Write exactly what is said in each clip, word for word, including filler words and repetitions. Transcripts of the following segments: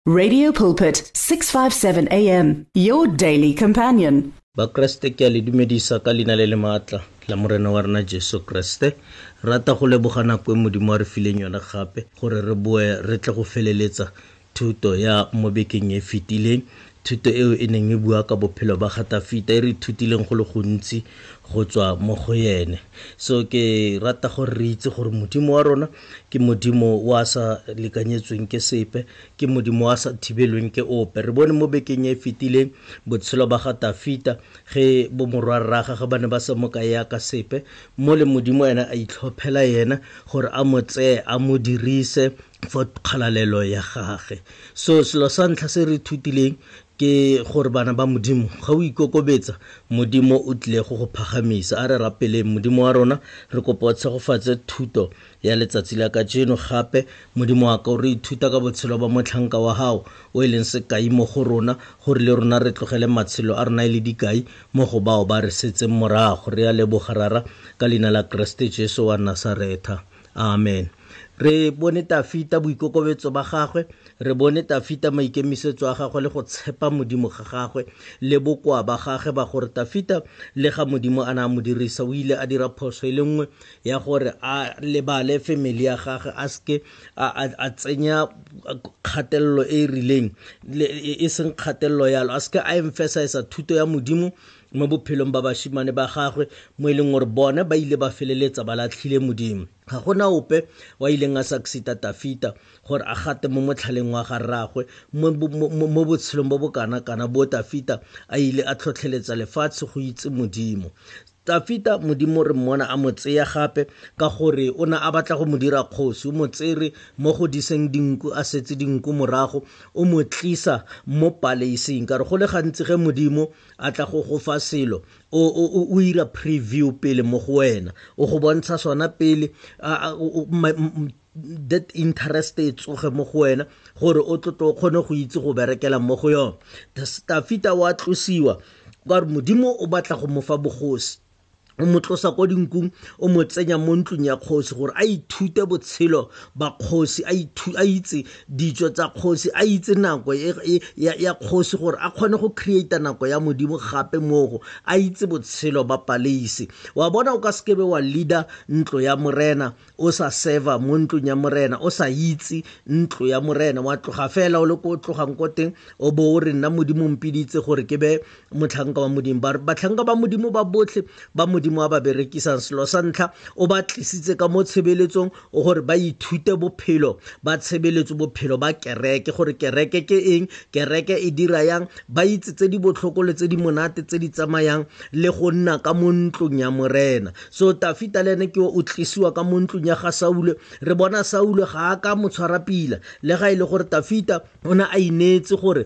Radio Pulpit, six fifty-seven A M, your daily companion. Ba Kriste ke a le dumedisa ka leina le le maatla la morena wa rena Jesu Kriste. Rata go leboga nako e Modimo a re fileng yona gape gore re boe re tle go feleletsa thuto ya mo bekeng e fetileng. Thuto eo e neng e bua ka bophelo ba ga Dafita e re thutileng go le gontsi go tswa mo go yene. So ke rata gore re itse gore Modimo wa rona ke Modimo wa sa lekanyetsweng ke sepe, ke Modimo wa sa thibelweng ke ope. Re bone mo bekeng e fetileng botshelo ba ga Dafita ge bo morwarra ga ba ne ba sa mo ka ya ka sepe, mo le Modimo ena a itlhophela yena gore a mo tseye a mo dirise for kgalalelo ya gage. So selo sa ntlha se re thutileng ke gore bana ba Modimo ga o ikokobetsa Modimo o tlile go go phagamisa. A re rapele Modimo wa rona re kopa o tshegofatse thuto ya letsatsi la ka jeno gape Modimo wa ka o re ithuta ka botshelo ba motlhanka wa hao o e leng sekai mo go rona gore le rona re tlogele matshelo a rena le dikai mo go bao ba re setseng morago. Re a leboga rara ka leina la Kriste Jesu wa Nazaretha, amen. Re bone Dafita boikokobetso ba gagwe, re bone Dafita maikemisetso a gagwe le go tshepa Modimo ga gagwe le bokwa ba gagwe ba gore Dafita le ga Modimo a na mo dirisa o ile a dira phoso e le nngwe ya gore a lebale family ya gagwe a ske a tsenya kgatelelo e rileng e seng kgatelelo yalo, a ske a emphasize thuto ya Modimo mo bophelong ba bashimane ba gagwe mo e leng gore bona ba ile ba feleletsa ba latlhile Modimo. Ga gona ope wa ileng a succeeda Dafita gore a gate mo motlhaleng wa ga rragwe mo botshelong bo bo kana-kana bo Dafita a ile a tlhotlheletsa lefatshe go itse Modimo. Dafita Modimo re mmona a mo tseya gape ka gore o na a batla go mo dira kgosi, o mo tsere mo go diseng dinku a setse dinku morago, o mo tlisa mo palaising. Ka re go le gantsi ge Modimo a tla go go fa selo o o o ira preview pele mo go wena, o go bontsha sona pele that interest e tsoge mo go wena gore o tlotlo kgone go itse go berekela mo go yona. Dafita wa tlosiwa ka re Modimo o batla go mo fa bogosi, o mo tlosa ko dinkung, o mo tsenya mo ntlong ya kgosi gore a ithute botshelo ba kgosi, a itse dijo tsa kgosi, a itse nako ya kgosi gore a kgone go create nako ya Modimo gape mogo, a itse botshelo ba palaisi. Wa bona o ka skebe wa leader ntlo ya morena o sa serva mo ntlong ya morena, o sa itse ntlo ya morena, wa tloga fela o le ko tlogang ko teng o bo o re nna Modimo mpiditse gore ke be motlhanka wa Modimo. Batlhanka ba Modimo ba botlhe ba Modimo a ba berekisang selo sa ntlha o ba tlisitse ka mo tshebeletsong o gore ba ithute bophelo ba tshebeletso, bophelo ba kereke, gore kereke ke eng, kereke e dira yang, ba itse tse di botlhoko le tse di monate tse di tsamayang le go nna ka mo ntlong ya morena. So Dafita le ene ke o tlisiwa ka mo ntlong ya ga Saule. Re bona Saule ga a ka mo tshwara pila le ga ile gore Dafita ona a inetse gore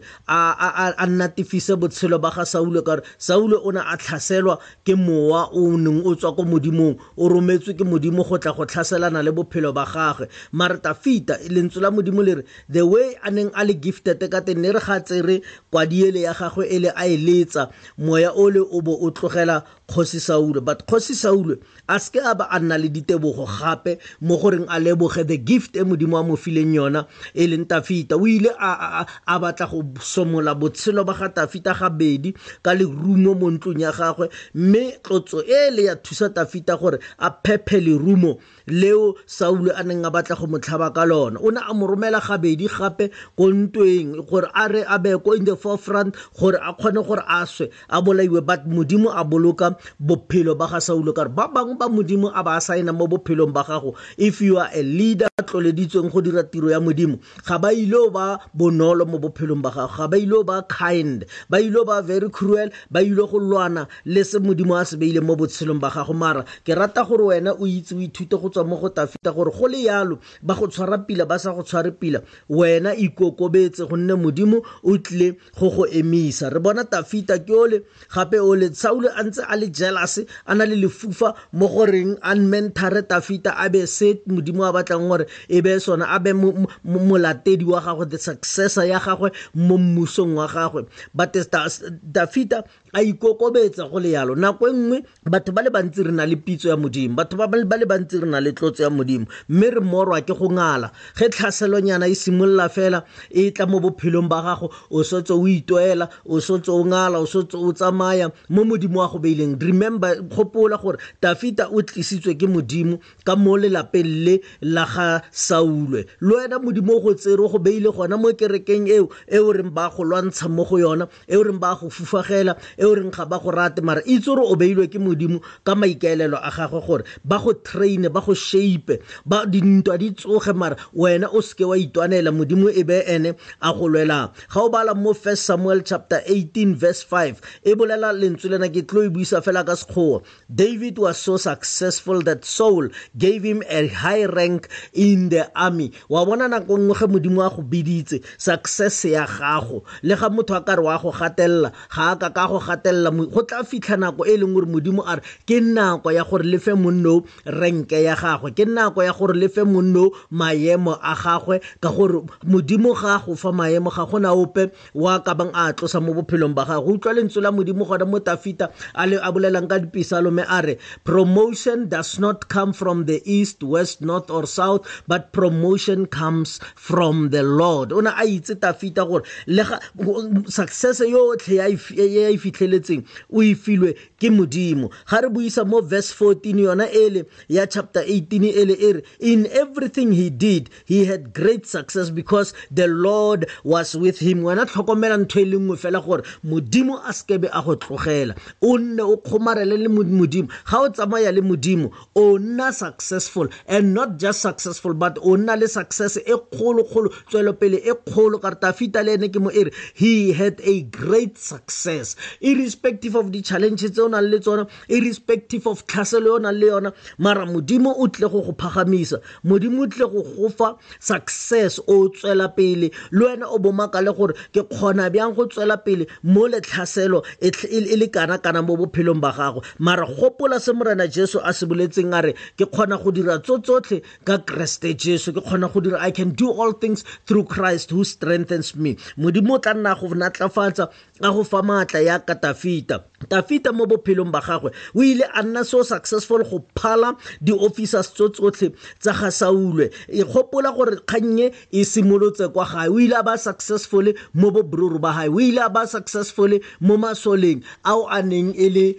a a natifise botshelo ba ga Saule, ka re Saule ona a tlhaselwa ke mowa o neng o tswa ko Modimong, o rometswe ke Modimo go tla go tlhaselana le bophelo ba gagwe. Mara Dafita lentswe la Modimo le re the way a neng a le gifted ka teng ne re ga tsere kwadiele ya gagwe ele a eletsa moya ole o bo o tlogela kgosi Saule. But kgosi Saule a ske a ba a nna le ditebogo gape mo goreng a leboge the gift e Modimo a mo fileng yona e leng Dafita. O ile a batla go somola botshelo ba ga Dafita gabedi ka lerumo mo ntlong ya gagwe, mme tlotso ele ya thusa Dafita gore a phephe lerumo leo Saule a neng a batla go mo tlhaba ka lona. O ne a mo romela gabedi gape ko ntweng gore a re a be ko in the forefront gore a kgone gore a swe a bolaiwe, but Modimo a boloka bophelo ba ga Saule. Ka re ba bangwe ba Modimo a ba saena mo bophelong ba gago, if you are a leader tloleditsweng go dira tiro ya Modimo, ga ba ilo ba bonolo mo bophelong ba gago, ga ba ilo ba kind, ba ilo ba very cruel, ba ilo go lwana le se Modimo a se beile mo botshelong ba gago. Mara ke rata gore wena o itse o ithute go tswa mo go Dafita gore go le yalo ba go tshwara pila ba sa go tshware pila, wena ikokobetse gonne Modimo o tlile go go emisa. Re bona Dafita ke ole gape ole Saule a ntse a le jealous, a na le lefufa mo goreng a mentare Dafita a be set Modimo a batlang gore e be sona a be molatedi wa gagwe, the successor ya gagwe mo mmusong wa gagwe. But Dafita a ikokobetsa go le yalo. Nako nngwe batho ba le bantsi re na le pitso ya modimo, batho ba le bantsi re na le tlotso ya modimo, mme re morwa ke go ngala ge tlhaselonyana e simolola fela e tla mo bophelong ba gago, o sotse o itoela, o sotse o ngala, o sotse o tsamaya mo modimo wa go beileng. Remember, gopola gore Dafita o tlisitswe ke modimo ka mo lelapeng le la ga Saulwe. Le wena modimo go tsere go beile gona mo kerekeng eo eo reng ba go lwantsha mo go yona, eo reng ba go fufagela, eo reng ga ba go rate, mara itse gore o beilwe ke modimo ka maikaelelo a gagwe gore ba go train, ba go shape, ba dintwa di tsoge, mara wena o seke wa itwanela, modimo e be ene a go lwelang. Ga o bala mo First Samuel chapter eighteen verse five e bolela lentswe lena ke tlo e buisa fela ka sekgowa. David was so successful that Saul gave him a high rank in the army. Wa bona nako nngwe ge modimo a go biditse success ya gago, le ga motho a ka re wa go gatella ga a ka ka go gatella, go tla fitlha nako e leng gore modimo a re ke nako ya gore le fe monno renke ya gagwe, ke nako ya gore le fe monno maemo a gagwe, ka gore modimo ga go fa maemo ga gona ope wa ka bang a tlosa mo bophelong ba gagwe. Utlwa lentswe la modimo gona mo Dafita a le a bolelang ka dipisalome a re promotion does not come from the east, west, north or south, but promotion comes from the Lord. Ona a itse Dafita gore le success yotlhe ya e fitlheletseng o e filwe ke modimo. Ga re buisa mo verse fourteen yona ele ya chapter eighteen ele ere in everything he did he had great success because the Lord was with him. Wena tlhokomela ntho e lengwe fela gore modimo a skebe a go tlogela, o nne o kgomarele le modimo. Ga o tsamaya le modimo o nna successful, and not just successful but o nna le success e kgolo kgolo, tswelopele e kgolo. Ka Dafita le ene ke mo ere he had a great success irrespective of the challenges tse o nang le tsona, irrespective of tlhaselo o nang le yona, mara modimo o tle go go phagamisa, modimo o tle go go fa success o tswela pele. Le wena o bomaka le gore ke kgona bjang go tswela pele mo le tlhaselo e le kana kana mo bophelong ba gago, mara gopola se morena Jesu a se boletseng a re ke kgona go dira tsotlhe ka Kriste Jesu, ke kgona go dira, I can do all things through Christ who strengthens me. Modimo tla nna go natlafatsa a go fa maatla ya ka Dafita. Dafita mo bophelong ba gagwe o ile a nna so successful go phala di officers tsotlhe tsa ga Saulwe. E gopola gore kgannye e simolotse kwa gae, o ile a ba successful mo bobruru ba gae, o ile a ba successful mo masoleng ao a neng e le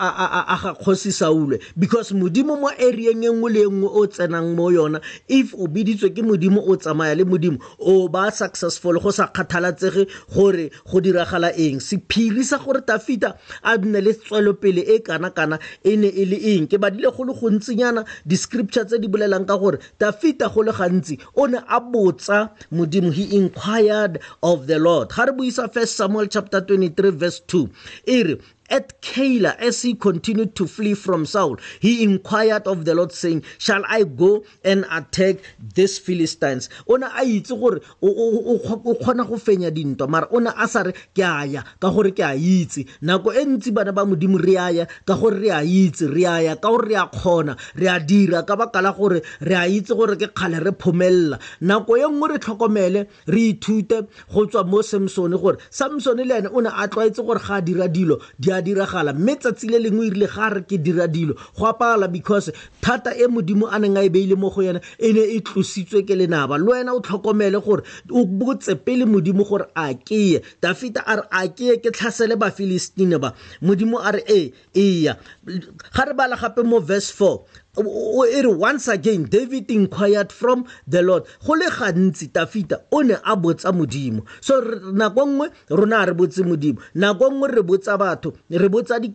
a ga kgosi Saulwe, because modimo mo area engwe le engwe o tsenang mo yona, if o biditswe ke modimo o tsamaya le modimo o ba successful go sa kgathalatsege gore go diragala eng. Sephiri sa gore Dafita a nne le tswelopele e kana kana e ne e le eng, ke badile go le gontsinyana di scripture tse di bolelang ka gore Dafita go le gantsi o ne a botsa modimo, he inquired of the Lord. Ga re buisa First Samuel chapter twenty-three verse two ere at Keilah, as he continued to flee from Saul, he inquired of the Lord, saying, shall I go and attack these Philistines? Ona a itse gore o kgona go fenya dintwa, mara ona a sa re ke aya ka gore ke a itse. Nako e ntsi bana ba modimo re aya ka gore re a itse, re aya ka gore re a kgona, re a dira ka baka la gore re a itse gore ke kgale re phomella. Nako e nngwe re tlhokomele, re ithute go tswa mo Samson gore Samson le ene o ne a tlwaetse gore ga a dira dilo di a diragala, mme tsatsi le lengwe irile ga re ke dira dilo go apala, because thata e modimo a neng a e beile mo go yena e ne e tlositswe ke lenaba. Le wena o tlhokomele gore o botse pele modimo gore a ke Dafita a re a ke ke tlhasele ba Filistine ba, modimo a re e eya. Ga re bala gape mo verse four once again David inquired from the Lord. Go le gantsi Dafita o ne a botsa modimo, so nako nngwe rona re botse modimo, nako nngwe re botsa batho, re botsa di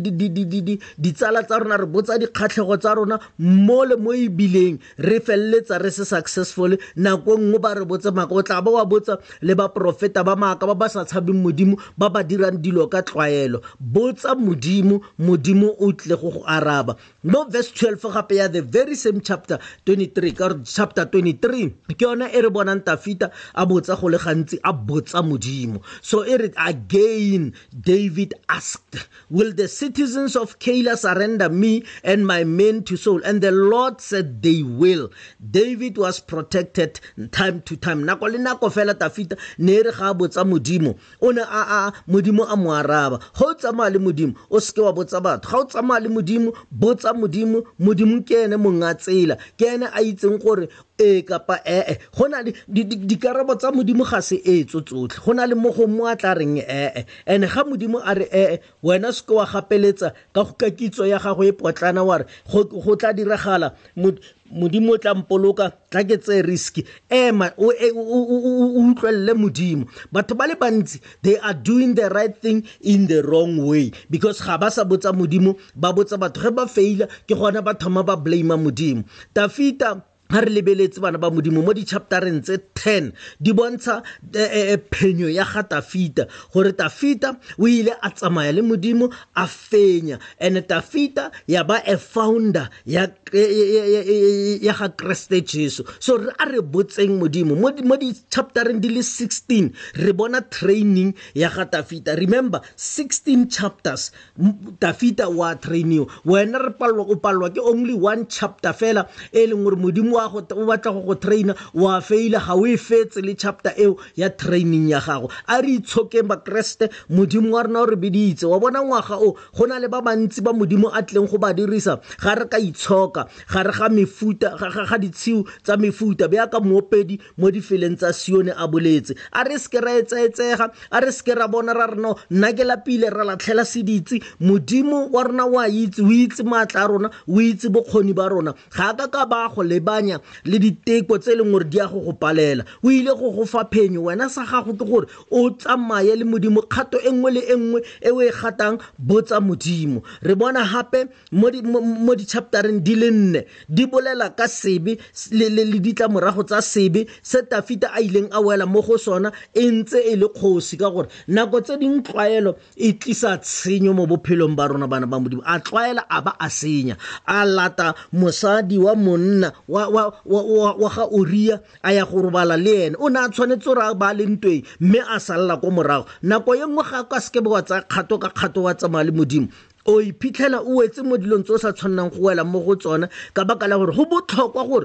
ditsala tsa rona, re botsa dikgatlhego tsa rona mo le mo ibileng re felletsa re se successful. Nako nngwe ba re botsa maka, o tla ba wa botsa le ba profeta ba maaka ba ba sa tshabeng modimo, ba ba dirang dilo ka tlwaelo. Botsa modimo, modimo o tle go go araba. Mo verse twelve twelve gape ya the very same chapter twenty-three ka chapter twenty-three ke yona e re bonang Tafita a botsa go le gantsi a botsa modimo. So e re again David asked, will the citizens of Keilah surrender me and my men to Saul? And the Lord said they will. David was protected time to time. Nako le nako fela Tafita ne re ga botsa modimo o ne a a modimo a mo araba. Go tsamaya le modimo o ske wa botsa batho. Ga o tsamaya le modimo botsa modimo, modimo ke ene monga tsela, ke ene a itseng gore e kapa e go na le dikarabo tsa modimo ga se e tsotsotlhe, go na le mo go mo a tla reng e ene ga modimo a re e wena se wa gapeletsa ka go ka kitso ya gago e potlana wa re go tla diragala modimo tla mpoloka tla ke tse risky ema o utlwelle modimo. Batho ba le bantsi they are doing the right thing in the wrong way because ga ba sa botsa modimo ba botsa batho ge ba faila ke gona ba thoma ba blame modimo. Tafita ha re lebeletse bana ba modimo mo di chaptereng tse ten di bontsha phenyo ya ga Tafita gore Tafita o ile a tsamaya le modimo a fenya and Tafita ya ba a founder ya ya ga Kriste Jesu. So re a re botseng modimo mo di chaptereng di le sixteen re bona training ya ga Tafita. Remember sixteen chapters Tafita wa trainiwa, wena re palwa o palwa ke only one chapter fela e leng gore modimo o batla go go traina wa faila ga o e fetse le chapter eo ya training ya gago. A re itshokeng ba Kriste modimo wa rena o re biditse wa bona ngwaga o go na le ba bantsi ba modimo a tleng go ba dirisa ga re ka itshoka ga re ga mefuta ga ditshiu tsa mefuta be ka moopedi mo di feleng tsa Sione a boletse a re ske ra etsaetsega a re ske ra bona ra rena nna ke lapile ra latlhela seditsi modimo wa rena wa itse o itse maatla a rona o itse bokgoni ba rona ga ka ka ba go lebanya le diteko tse leng gore di a go go palela o ile go go fa phenyo wena sa gago ke gore o tsamaye le modimo kgato engwe le engwe e o e gatang botsa modimo. Re bona hape mo di mo di chaptereng di le nne di bolela ka sebe le ditla morago tsa sebe se Tafita a ileng a wela mo go sona e ntse e le kgosi ka gore nako tse ding tlwaelo e tlisa tshenyo mo bophelong ba rona bana ba modimo. A tlwaela a ba a senya a lata mosadi wa monna wa wa ga Uria a ya go robala le ene o na tshwanetse ra ba le ntwe mme a salla ko morago nako ye nngwe ga ka ske ba tsa kgato ka kgato wa tsamaya le modimo o iphitlhela o wetse mo dilong tso sa tshwannang go wela mo go tsona ka baka la gore go botlhokwa gore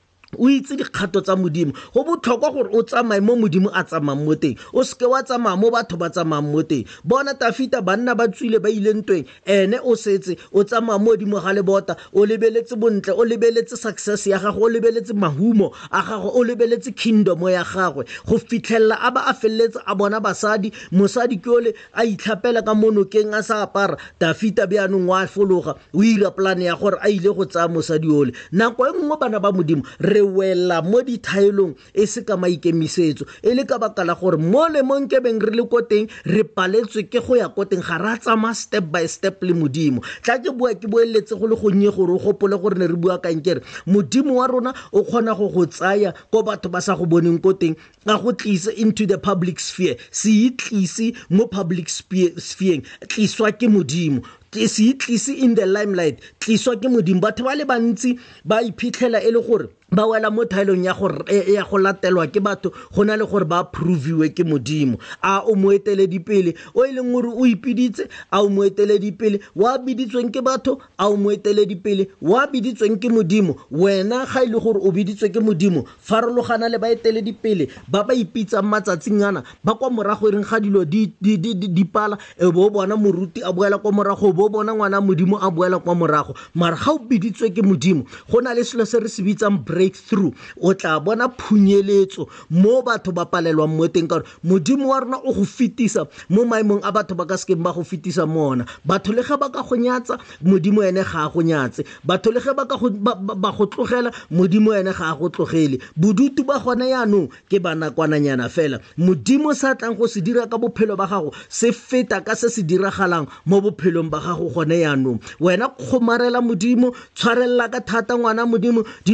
o itse dikgato tsa modimo. Go botlhokwa gore o tsamaye mo modimo a tsamayang mo teng o seke wa tsamaya mo batho ba tsamayang mo teng. Bona Tafita banna ba tswile ba ile ntweng ene o setse o tsamaya mo dimo ga lebota o lebeletse bontle o lebeletse success ya gago o lebeletse mahumo a gago o lebeletse kingdom ya gagwe go fitlhella a ba a felletse a bona basadi mosadi ke ole a itlhapela ka monokeng a sa apara. Tafita be anong wa fologa o ira plan ya gore a ile go tsaya mosadi ole. Nako e nngwe bana ba modimo re wela mo dithaelong e se ka maikemisetso e le ka baka la gore mo le monke beng re le ko teng re paletswe ke go ya ko teng ga ra tsama step by step le modimo. Tla ke bua ke boeletse go le go nye gore o gopole gore ne re bua kankere modimo wa rona o kgona go go tsaya ko batho ba sa go boneng ko teng a go tlise into the public sphere se itlise mo public sphere tliswa ke modimo se itlise in the limelight tliswa ke modimo. Batho ba le bantsi ba iphitlhela e le gore ba wela mo thaelong ya go ya go latelwa ke batho go na le gore ba approviwe ke modimo. A o moeteledipele o e leng gore o ipiditse a o moeteledipele wa biditsweng ke batho a o moeteledipele wa biditsweng ke modimo. Wena ga ile gore o biditswe ke modimo farologana le baeteledipele ba ba ipitsang matsatsing ana ba kwa morago reng ga dilo di di pala e bo bona moruti a boela kwa morago bo bona ngwana modimo a boela kwa morago. Mara ga o biditswe ke modimo go na le selo se re se bitsang breakthrough o tla bona phunyeletso mo batho ba palelwa mo teng ka modimo wa rona o go fitisa mo maemong a batho ba ka se ba go fitisa mona. Batho le ge ba ka go nyatsa modimo ene ga go nyatse batho le ge ba ka go ba go tlogela modimo ene ga go tlogele bodutu ba gona yaanong ke bana kwananyana fela. Modimo sa tlang go se dira ka bophelo ba gago se feta ka se se diragalang mo bophelong ba gago gone yaanong. Wena kgomarela modimo tshwarella ka thata ngwana modimo dilo tsa modimo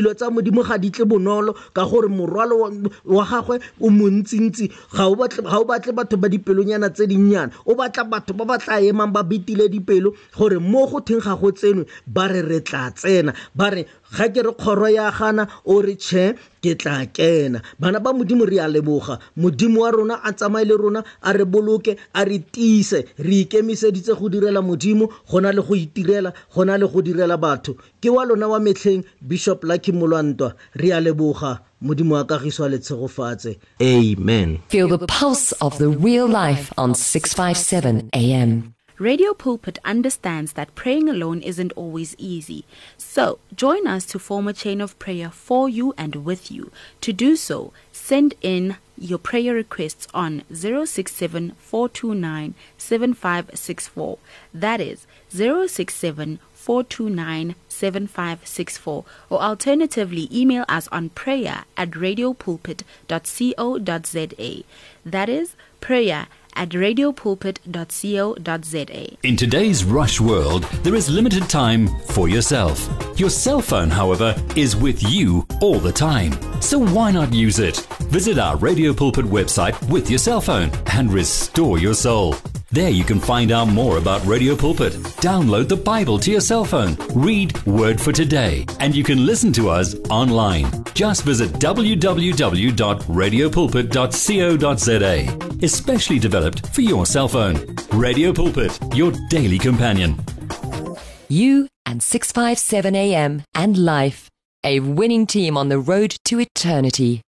modimo ga di tle bonolo ka gore morwalo wa gagwe o montsintsi ga o batle ga o batle batho ba dipelonyana tse dinnyane o batla batho ba batla emang ba betile dipelo gore mo go theng ga go tsenwe ba re re tla tsena ba re ga ke re kgoro ya gana o re tšhe ke tla kena bana ba modimo re a leboga modimo wa rona a tsamaye le rona a re boloke a re tiise re ikemiseditse go direla modimo gona le go itirela gona le go direla batho ke wa lona wa metlheng Bishop Lucky Molwantwa re a leboga modimo wa kagiso le tshegofatse amen. Feel the pulse of the real life on six fifty-seven A M. Radio Pulpit understands that praying alone isn't always easy. So, join us to form a chain of prayer for you and with you. To do so, send in your prayer requests on zero six seven, four two nine, seven five six four. That is zero six seven, four two nine, seven five six four. Or alternatively, email us on prayer at radiopulpit dot co dot za. That is prayer at radiopulpit dot co dot za. In today's rush world, there is limited time for yourself. Your cell phone, however, is with you all the time. So why not use it? Visit our Radio Pulpit website with your cell phone and restore your soul. There you can find out more about Radio Pulpit. Download the Bible to your cell phone. Read Word for Today. And you can listen to us online. Just visit w w w dot radio pulpit dot co dot za. Especially developed for your cell phone. Radio Pulpit, your daily companion. You and six fifty-seven A M and life, a winning team on the road to eternity.